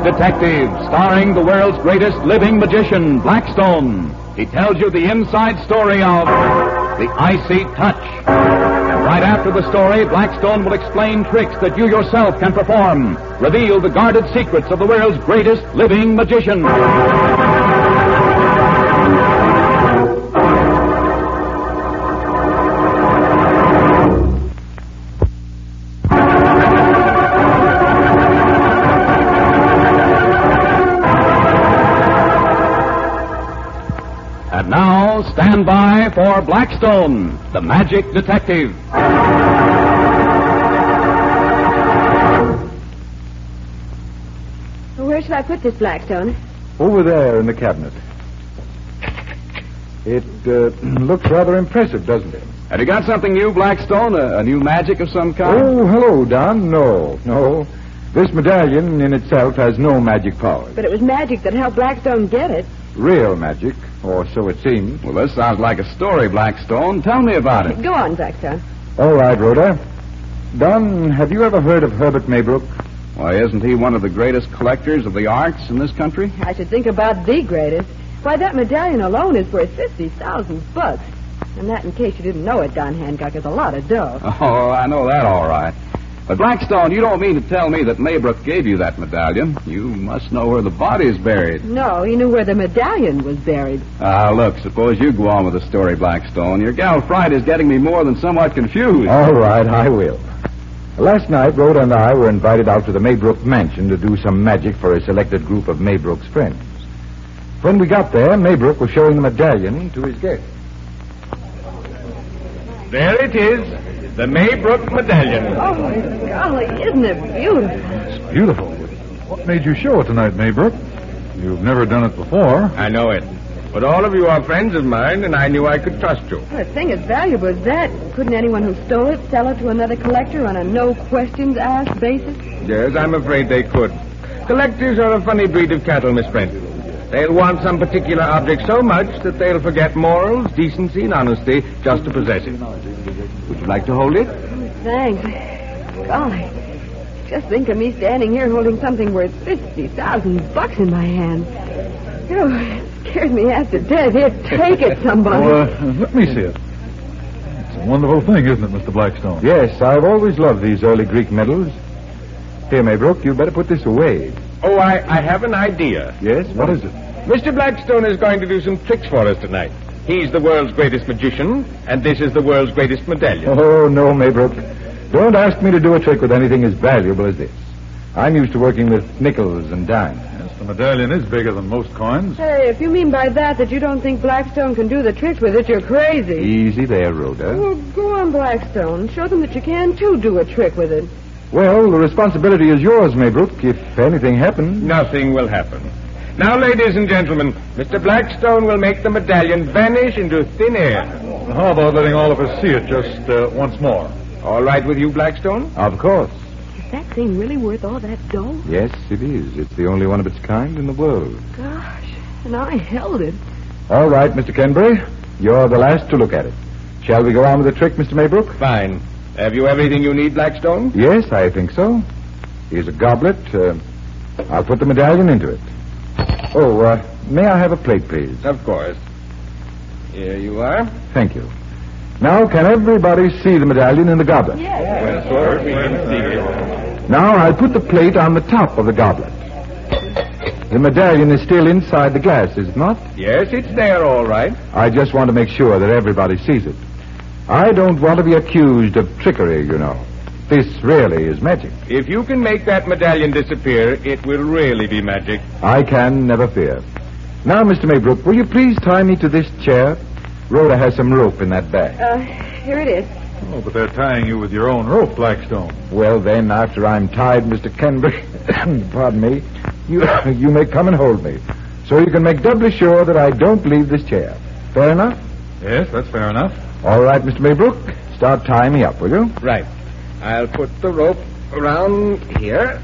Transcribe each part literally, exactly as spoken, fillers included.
Detective, starring the world's greatest living magician, Blackstone. He tells you the inside story of the Icy Touch. And right after the story, Blackstone will explain tricks that you yourself can perform. Reveal the guarded secrets of the world's greatest living magician. And now, stand by for Blackstone, the Magic Detective. Where should I put this, Blackstone? Over there in the cabinet. It uh, looks rather impressive, doesn't it? Have you got something new, Blackstone? A, a new magic of some kind? Oh, hello, Don. No, no. This medallion in itself has no magic power. But it was magic that helped Blackstone get it. Real magic, or so it seems. Well, this sounds like a story, Blackstone. Tell me about it. Go on, Blackstone. All right, Rhoda. Don, have you ever heard of Herbert Maybrook? Why, isn't he one of the greatest collectors of the arts in this country? I should think about the greatest. Why, that medallion alone is worth fifty thousand bucks. And that, in case you didn't know it, Don Hancock, is a lot of dough. Oh, I know that all right. But, Blackstone, you don't mean to tell me that Maybrook gave you that medallion. You must know where the body is buried. No, he knew where the medallion was buried. Ah, look, suppose you go on with the story, Blackstone. Your gal Friday's getting me more than somewhat confused. All right, I will. Last night, Rhoda and I were invited out to the Maybrook mansion to do some magic for a selected group of Maybrook's friends. When we got there, Maybrook was showing the medallion to his guests. There it is, the Maybrook medallion. Oh, golly, isn't it beautiful? It's beautiful. What made you show it tonight, Maybrook? You've never done it before. I know it. But all of you are friends of mine, and I knew I could trust you. Well, a thing as valuable as that, couldn't anyone who stole it sell it to another collector on a no-questions-asked basis? Yes, I'm afraid they could. Collectors are a funny breed of cattle, Miss Brent. They'll want some particular object so much that they'll forget morals, decency, and honesty just to possess it. Would you like to hold it? Thanks. Golly, just think of me standing here holding something worth fifty thousand bucks in my hand. You know, it scares me half to death. Here, take it, somebody. Oh, uh, let me see it. It's a wonderful thing, isn't it, Mister Blackstone? Yes, I've always loved these early Greek medals. Here, Maybrook, you better put this away. Oh, I, I have an idea. Yes? What is it? Mister Blackstone is going to do some tricks for us tonight. He's the world's greatest magician, and this is the world's greatest medallion. Oh, no, Maybrook. Don't ask me to do a trick with anything as valuable as this. I'm used to working with nickels and dimes. Yes, the medallion is bigger than most coins. Hey, if you mean by that that you don't think Blackstone can do the tricks with it, you're crazy. Easy there, Rhoda. Well, go on, Blackstone. Show them that you can, too, do a trick with it. Well, the responsibility is yours, Maybrook, if anything happens. Nothing will happen. Now, ladies and gentlemen, Mister Blackstone will make the medallion vanish into thin air. How about letting all of us see it just uh, once more? All right with you, Blackstone? Of course. Is that thing really worth all that dough? Yes, it is. It's the only one of its kind in the world. Gosh, and I held it. All right, Mister Kenbury. You're the last to look at it. Shall we go on with the trick, Mister Maybrook? Fine. Have you everything you need, Blackstone? Yes, I think so. Here's a goblet. Uh, I'll put the medallion into it. Oh, uh, may I have a plate, please? Of course. Here you are. Thank you. Now, can everybody see the medallion in the goblet? Yes. Well, sir, we can see it. Now, I'll put the plate on the top of the goblet. The medallion is still inside the glass, is it not? Yes, it's there, all right. I just want to make sure that everybody sees it. I don't want to be accused of trickery, you know. This really is magic. If you can make that medallion disappear, it will really be magic. I can, never fear. Now, Mister Maybrook, will you please tie me to this chair? Rhoda has some rope in that bag. Uh, here it is. Oh, but they're tying you with your own rope, Blackstone. Well, then, after I'm tied, Mister Kenbury, pardon me, you, you may come and hold me, so you can make doubly sure that I don't leave this chair. Fair enough? Yes, that's fair enough. All right, Mister Maybrook, start tying me up, will you? Right. I'll put the rope around here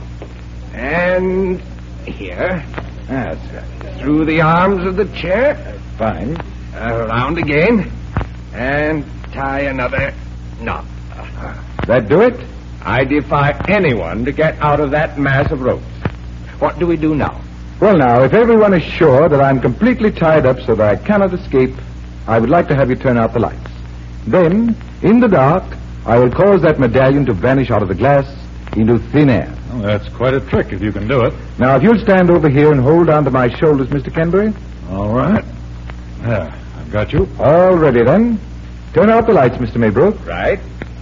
and here. That's through the arms of the chair. Fine. Around again and tie another knot. That do it? I defy anyone to get out of that mass of ropes. What do we do now? Well, now, if everyone is sure that I'm completely tied up so that I cannot escape, I would like to have you turn out the lights. Then, in the dark, I will cause that medallion to vanish out of the glass into thin air. Well, that's quite a trick if you can do it. Now, if you'll stand over here and hold on to my shoulders, Mister Kenbury. All right. Yeah, I've got you. All ready, then. Turn out the lights, Mister Maybrook. Right.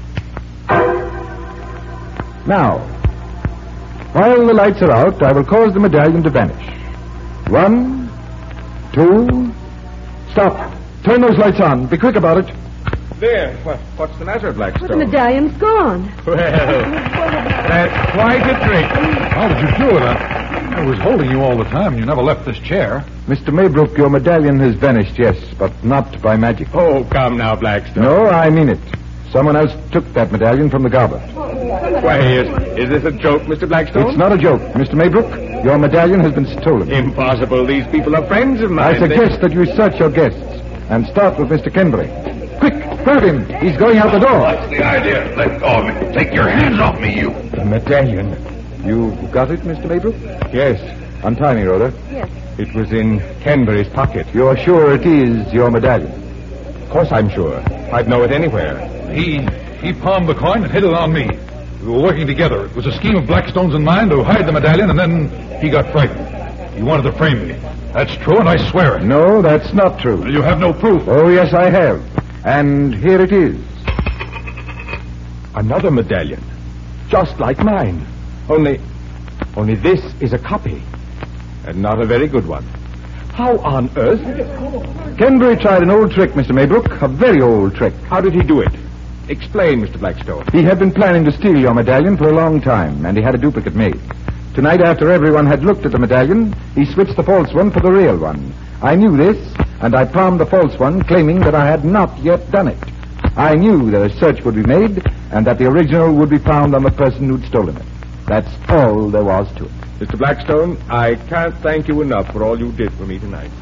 Now, while the lights are out, I will cause the medallion to vanish. One, two, stop. Turn those lights on. Be quick about it. There. What, what's the matter, Well, Blackstone? the medallion's gone. Well, that's quite a trick. How did you do it? I, I was holding you all the time, and you never left this chair. Mister Maybrook, your medallion has vanished, yes, but not by magic. Oh, come now, Blackstone. No, I mean it. Someone else took that medallion from the goblet. Why, is, is this a joke, Mister Blackstone? It's not a joke. Mister Maybrook, your medallion has been stolen. Impossible. These people are friends of mine. I suggest that you search your guests and start with Mister Kenbury. Quick, grab him. He's going out the door. What's the idea? Let go of me. Take your hands off me, you. The medallion. You got it, Mister Maybrook? Yes. Untie me, Rhoda. Yes. It was in Kenbury's pocket. You're sure it is your medallion? Of course I'm sure. I'd know it anywhere. He he palmed the coin and hid it on me. We were working together. It was a scheme of Blackstone's and mine to hide the medallion, and then he got frightened. He wanted to frame me. That's true, and I swear it. No, that's not true. You have no proof. Oh, yes, I have. And here it is. Another medallion. Just like mine. Only, only this is a copy. And not a very good one. How on earth? Kenbury tried an old trick, Mister Maybrook. A very old trick. How did he do it? Explain, Mister Blackstone. He had been planning to steal your medallion for a long time, and he had a duplicate made. Tonight, after everyone had looked at the medallion, he switched the false one for the real one. I knew this, and I palmed the false one, claiming that I had not yet done it. I knew that a search would be made, and that the original would be found on the person who'd stolen it. That's all there was to it. Mister Blackstone, I can't thank you enough for all you did for me tonight.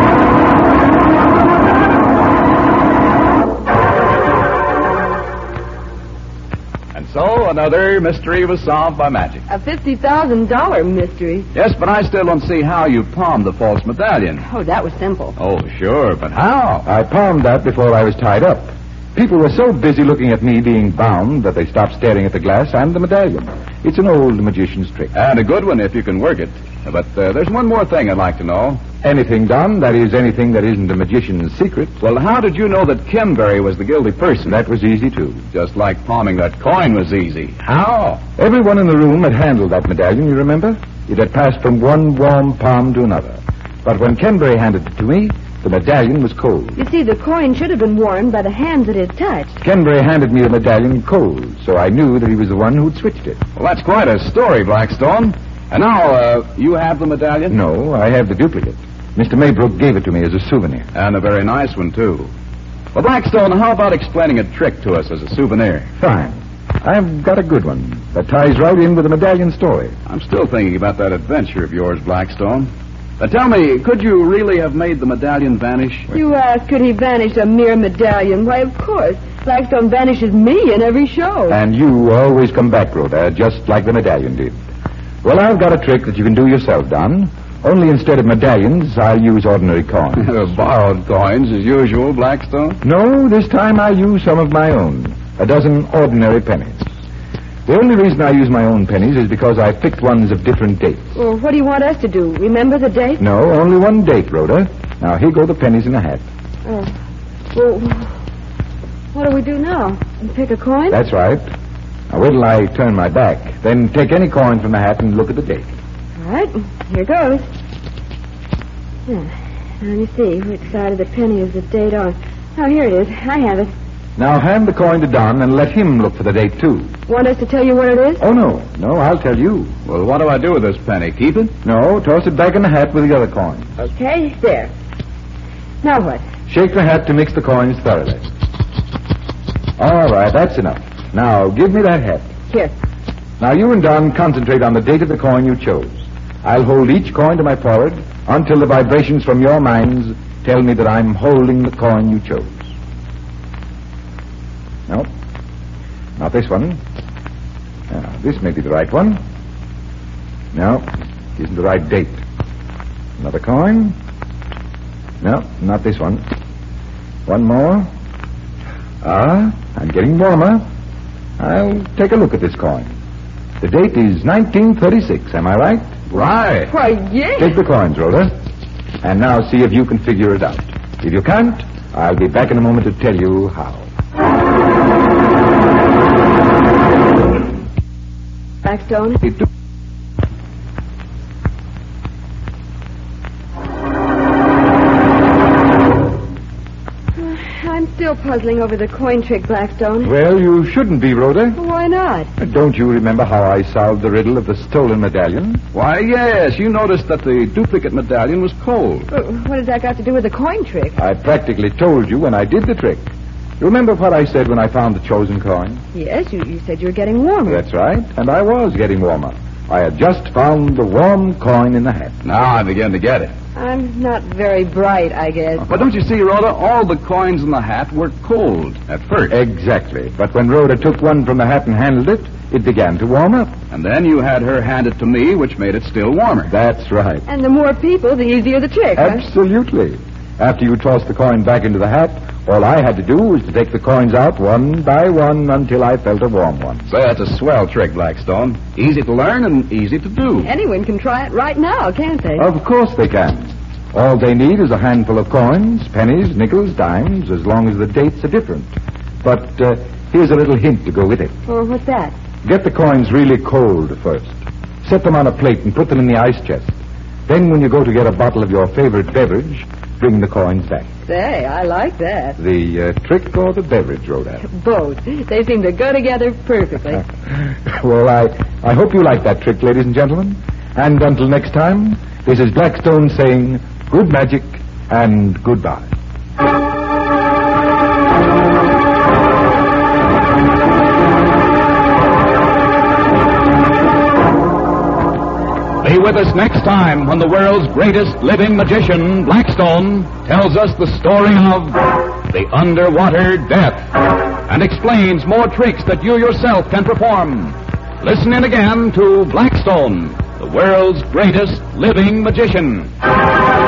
And so another mystery was solved by magic. A fifty thousand dollar mystery. Yes, but I still don't see how you palmed the false medallion. Oh, that was simple. Oh, sure, but how? I palmed that before I was tied up. People were so busy looking at me being bound that they stopped staring at the glass and the medallion. It's an old magician's trick. And a good one if you can work it. But uh, there's one more thing I'd like to know. Anything done, that is, anything that isn't a magician's secret. Well, how did you know that Kenbury was the guilty person? That was easy, too. Just like palming that coin was easy. How? Everyone in the room had handled that medallion, you remember? It had passed from one warm palm to another. But when Kenbury handed it to me, the medallion was cold. You see, the coin should have been worn by the hands it had touched. Kenbury handed me the medallion cold, so I knew that he was the one who'd switched it. Well, that's quite a story, Blackstone. And now, uh, you have the medallion? No, I have the duplicate. Mister Maybrook gave it to me as a souvenir. And a very nice one, too. Well, Blackstone, how about explaining a trick to us as a souvenir? Fine. I've got a good one that ties right in with the medallion story. I'm still thinking about that adventure of yours, Blackstone. But tell me, could you really have made the medallion vanish? You ask, could he vanish a mere medallion? Why, of course. Blackstone vanishes me in every show. And you always come back, Rhoda, just like the medallion did. Well, I've got a trick that you can do yourself, Don. Only instead of medallions, I'll use ordinary coins. Borrowed coins, as usual, Blackstone? No, this time I use some of my own. A dozen ordinary pennies. The only reason I use my own pennies is because I picked ones of different dates. Well, what do you want us to do? Remember the date? No, only one date, Rhoda. Now, here go the pennies in a hat. Oh. Well, what do we do now? Pick a coin? That's right. Now, wait till I turn my back. Then take any coin from the hat and look at the date. All right, here goes. Yeah. Now, let me see. Which side of the penny is the date on? Oh, here it is. I have it. Now, hand the coin to Don and let him look for the date, too. Want us to tell you what it is? Oh, no. No, I'll tell you. Well, what do I do with this penny? Keep it? No, toss it back in the hat with the other coin. Okay, there. Now what? Shake the hat to mix the coins thoroughly. All right, that's enough. Now, give me that hat. Here. Now, you and Don concentrate on the date of the coin you chose. I'll hold each coin to my forehead until the vibrations from your minds tell me that I'm holding the coin you chose. No, not this one. Now, this may be the right one. No, isn't the right date. Another coin? No, not this one. One more. Ah, I'm getting warmer. I'll take a look at this coin. The date is nineteen thirty-six, am I right? Right. Why, yes. Take the coins, Rhoda. And now see if you can figure it out. If you can't, I'll be back in a moment to tell you how. Blackstone? It do- I'm still puzzling over the coin trick, Blackstone. Well, you shouldn't be, Rhoda. Why not? Don't you remember how I solved the riddle of the stolen medallion? Why, yes. You noticed that the duplicate medallion was cold. But what has that got to do with the coin trick? I practically told you when I did the trick. You remember what I said when I found the chosen coin? Yes, you, you said you were getting warmer. That's right, and I was getting warmer. I had just found the warm coin in the hat. Now I begin to get it. I'm not very bright, I guess. But don't you see, Rhoda, all the coins in the hat were cold at first. Exactly. But when Rhoda took one from the hat and handled it, it began to warm up. And then you had her hand it to me, which made it still warmer. That's right. And the more people, the easier the trick, huh? Absolutely. After you tossed the coin back into the hat, all I had to do was to take the coins out one by one until I felt a warm one. So that's a swell trick, Blackstone. Easy to learn and easy to do. Anyone can try it right now, can't they? Of course they can. All they need is a handful of coins, pennies, nickels, dimes, as long as the dates are different. But uh, here's a little hint to go with it. Well, what's that? Get the coins really cold first. Set them on a plate and put them in the ice chest. Then when you go to get a bottle of your favorite beverage, bring the coins back. Say, I like that. The uh, trick or the beverage, Rhoda? Both. They seem to go together perfectly. Well, I, I hope you like that trick, ladies and gentlemen. And until next time, this is Blackstone saying good magic and goodbye. Be with us next time when the world's greatest living magician, Blackstone, tells us the story of the underwater death and explains more tricks that you yourself can perform. Listen in again to Blackstone, the world's greatest living magician.